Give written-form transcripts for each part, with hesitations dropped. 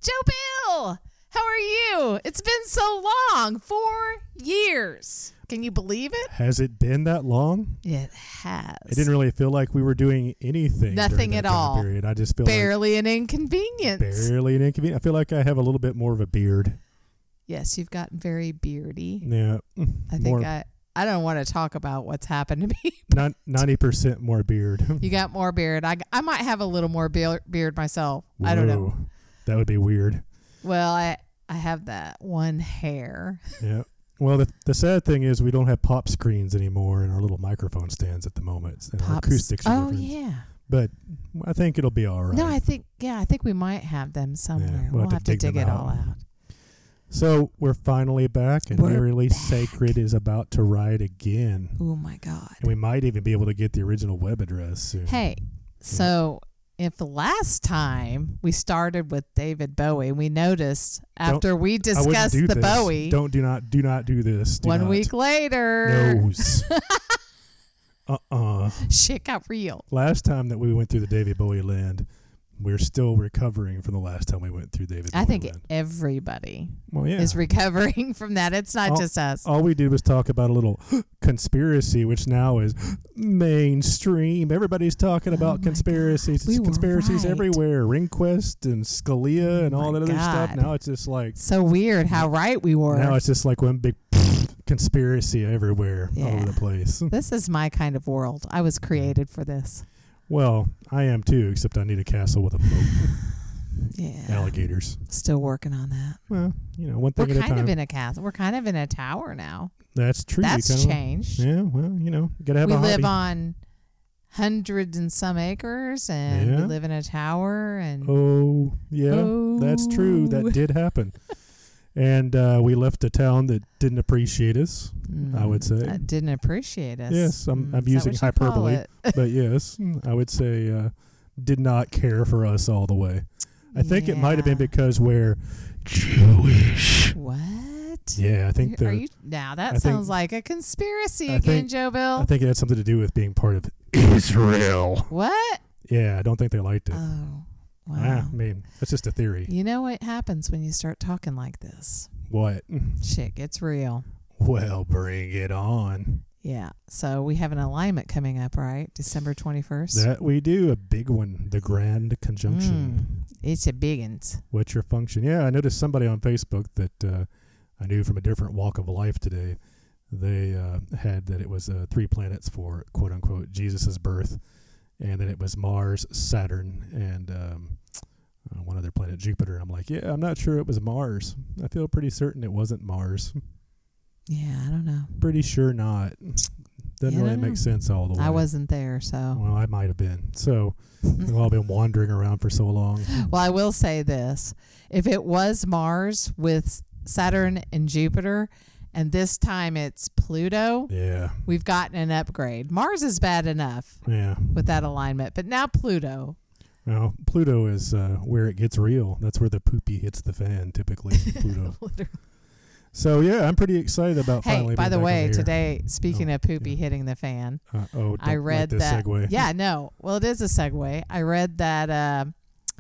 Joe Bill, how are you? It's been so long. 4 years. Can you believe it? Has it been that long? It has. It didn't really feel like we were doing anything. Nothing during that at time all. Period. I just feel barely an inconvenience. barely an inconvenience. I feel like I have a little bit more of a beard. Yes, you've gotten very beardy. Yeah. I think I don't want to talk about what's happened to me. Not 90% more beard. You got more beard. I might have a little more beard myself. I don't know. Whoa, that would be weird. Well, I have that one hair. Yeah. Well, the sad thing is we don't have pop screens anymore in our little microphone stands at the moment. And our acoustics are different. Yeah. But I think it'll be all right. No, I think we might have them somewhere. Yeah, we'll have to dig it all out. So we're finally back, and We're Nearly back. Sacred is about to ride again. Oh, my God. And we might even be able to get the original web address soon. Hey, so if the last time we started with David Bowie, we noticed after we discussed the Bowie, do not do this. Do 1 not. week later, No. shit got real. Last time that we went through the David Bowie land, we're still recovering from the last time we went through David Bowie I think land. everybody Well, yeah. is recovering from that. It's not just us. All we did was talk about a little conspiracy, which now is mainstream. Everybody's talking about my conspiracies. God. We were Conspiracies right. everywhere. Rehnquist and Scalia and all my that other stuff. God. Now it's just like So weird how right we were. now it's just like one big conspiracy everywhere all over Yeah. the place. This is my kind of world. I was created for this. Well, I am too, except I need a castle with a moat. Yeah. Alligators. Still working on that. Well, one thing We're at a kind time. of in a castle. We're kind of in a tower now. That's true. You That's kinda- changed. Yeah, well, you gotta have We a hobby. live on hundreds and some acres, and we Yeah. live in a tower. And Oh, yeah, that's true. That did happen. And we left a town that didn't appreciate us, I would say. That didn't appreciate us. Yes, I'm Is that using what you call hyperbole. it? But yes, I would say did not care for us all the way. I think it might have been Yeah. because we're Jewish. What? Yeah, I think Are you now? That I think- sounds like a conspiracy I again, think- Joe Bill. I think it had something to do with being part of Israel. What? Yeah, I don't think they liked it. Oh, wow. I mean, that's just a theory. You know what happens when you start talking like this? What? Shit gets real. Well, bring it on. Yeah. So we have an alignment coming up, right? December 21st. That we do, a big one, the Grand Conjunction. It's a big one. What's your function? Yeah, I noticed somebody on Facebook that I knew from a different walk of life today. They had that it was 3 planets for quote unquote Jesus's birth, and then it was Mars, Saturn, and one other planet, Jupiter. I'm like, yeah, I'm not sure it was Mars. I feel pretty certain it wasn't Mars. Yeah, I don't know. Pretty sure not. Doesn't Yeah, I really don't know. make sense all the way. I wasn't there, so. Well, I might have been. So we've all been wandering around for so long. Well, I will say this. If it was Mars with Saturn and Jupiter, and this time it's Pluto, Yeah. we've gotten an upgrade. Mars is bad enough Yeah. with that alignment, but now Pluto. Well, Pluto is where it gets real. That's where the poopy hits the fan, typically. Pluto. So, yeah, I'm pretty excited about finally Hey, by being the back way, on the air. today, speaking of poopy hitting the fan, I read this that. segue. Yeah, no. Well, it is a segue. I read that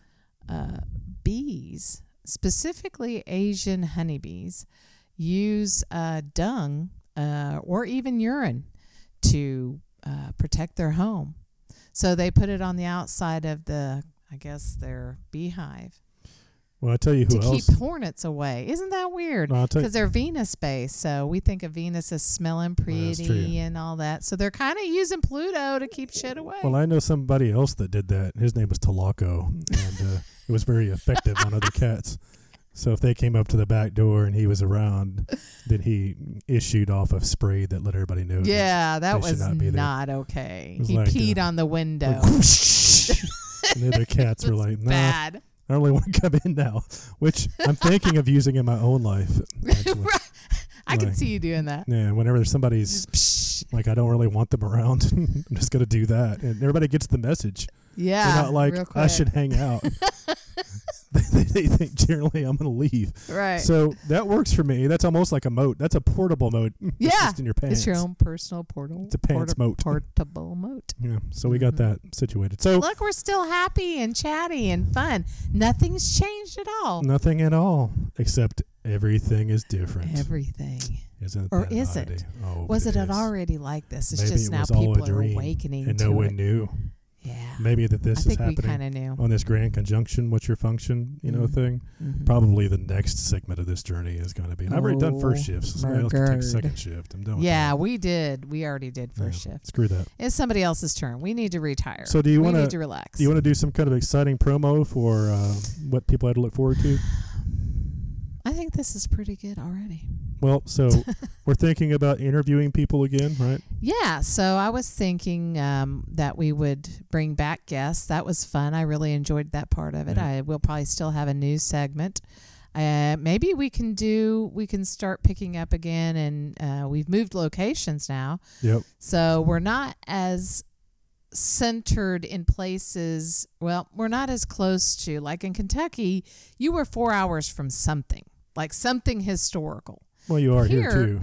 bees, specifically Asian honeybees, use dung or even urine to protect their home. So they put it on the outside of their beehive Well, I'll tell you who to else. keep hornets away. Isn't that weird? Well, I'll tell you, Because they're Venus-based, so we think of Venus as smelling that's pretty true. and all that. So they're kind of using Pluto to keep shit away. well, I know somebody else that did that. His name was Talaco, and it was very effective on other cats. So if they came up to the back door and he was around, then he issued off a spray that let everybody know. Yeah, that they should was not be there. not okay. It was He like, peed on the window. Like, whoosh. And the other cats It were was like, nah, bad. I don't really want to come in now, which I'm thinking of using in my own life. Actually. I can Like, see you doing that. Yeah, whenever there's somebody's Just, like, I don't really want them around, I'm just going to do that. And everybody gets the message. yeah. They're not like, real I quick. should hang out. they they think generally I'm going to leave. Right. So that works for me. That's almost like a moat. That's a portable moat. Yeah. It's just in your pants. It's your own personal portal. It's a pants moat. Portable moat. Yeah. So we got that situated. So look, we're still happy and chatty and fun. Nothing's changed at all. Nothing at all, except everything is different. Everything. Isn't or that is oddity? it? Oh, Was it is. already like this? It's Maybe just it now was all people a are dream, awakening and to no one it. knew. Yeah. Maybe that this I is think we happening kind of knew. on this grand conjunction. What's your function? Thing. Mm-hmm. Probably the next segment of this journey is going to be. And I've already done first shift, so somebody else can take second shift. I'm done with Yeah, that. we did. We already did first shift. Screw that. It's somebody else's turn. We need to retire. So do you want to relax? Do you want to do some kind of exciting promo for what people had to look forward to? I think this is pretty good already. Well, so we're thinking about interviewing people again, right? Yeah. So I was thinking that we would bring back guests. That was fun. I really enjoyed that part of it. Yeah. I will probably still have a news segment. Maybe we can start picking up again, and we've moved locations now. Yep. So we're not as centered in places. Well, we're not as close to, like in Kentucky, you were 4 hours from something, like something historical. Well, you are here too.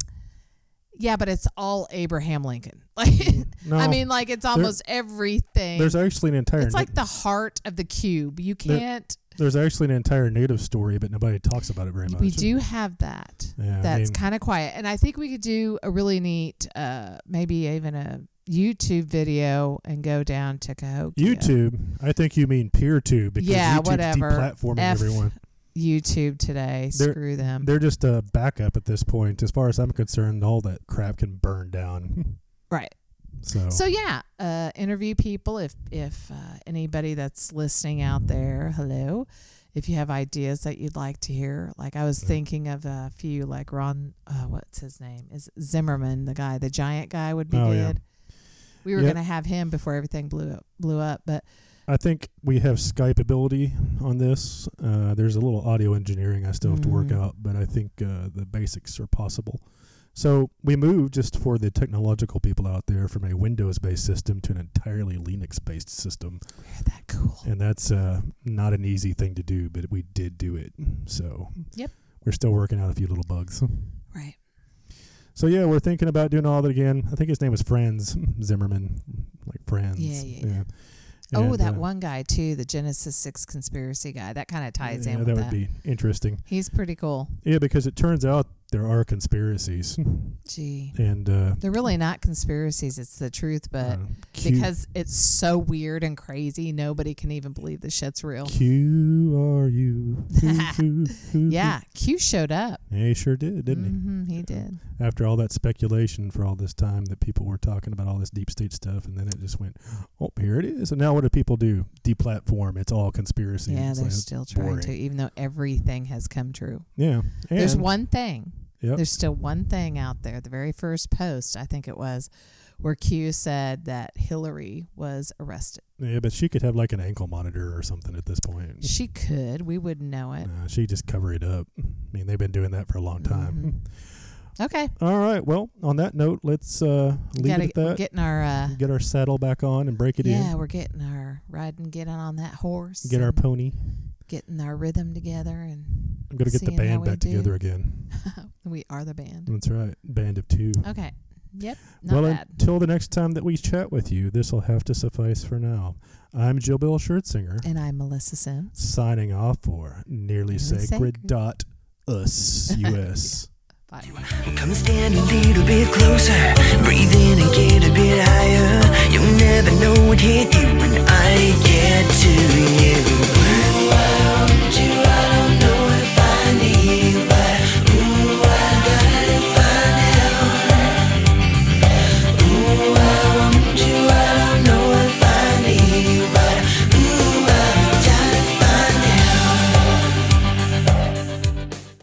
Yeah, but it's all Abraham Lincoln. Like, No, I mean, like it's almost everything. There's actually an entire. It's like the heart of the cube. You can't. There's actually an entire native story, but nobody talks about it very much. We do have that. Yeah, That's kind of quiet, and I think we could do a really neat, maybe even a YouTube video and go down to Cahokia. YouTube. I think you mean PeerTube because YouTube's whatever. deplatforming everyone. YouTube today. Screw them. They're just a backup at this point. As far as I'm concerned, all that crap can burn down. Right. So yeah, interview people. If anybody that's listening out there, hello. If you have ideas that you'd like to hear, like I was thinking of a few, like Ron, what's his name? Is Zimmerman, the giant guy would be good. Yeah. We were going to have him before everything blew up, but I think we have Skype ability on this. There's a little audio engineering I still have to work out, but I think the basics are possible. So we moved, just for the technological people out there, from a Windows-based system to an entirely Linux-based system. We're that cool. And that's not an easy thing to do, but we did do it. So we're still working out a few little bugs. Right. So, yeah, we're thinking about doing all that again. I think his name was Franz Zimmerman, like Friends. Yeah. And, that one guy, too, the Genesis 6 conspiracy guy. That kind of ties in with that. That would be interesting. He's pretty cool. Yeah, because it turns out there are conspiracies. Gee. And they're really not conspiracies. It's the truth, but because it's so weird and crazy, nobody can even believe this shit's real. Q are you? Yeah, Q showed up. Yeah, he sure did, didn't he? Mm-hmm, he did. After all that speculation for all this time that people were talking about all this deep state stuff, and then it just went, oh, here it is. And now what do people do? Deplatform. It's all conspiracy. Yeah, they're like, still trying to, even though everything has come true. Yeah. And there's one thing. Yep. There's still one thing out there. The very first post, I think it was, where Q said that Hillary was arrested. Yeah, but she could have like an ankle monitor or something at this point. She could. We wouldn't know it. She just cover it up. I mean, they've been doing that for a long time. Mm-hmm. Okay. All right. Well, on that note, let's leave it at that. Getting our get our saddle back on and break it in. Yeah, we're getting getting on that horse. Get our pony. Getting our rhythm together, and I'm gonna get the band back together again. We are the band. That's right. Band of two. Okay. Yep. Not bad. Until the next time that we chat with you, this will have to suffice for now. I'm Joe Bill Schertzinger. And I'm Melissa Sims. Signing off for Nearly Sacred. US. Bye. Come stand a little bit closer. Breathe in and get a bit higher. You'll never know what hit you when I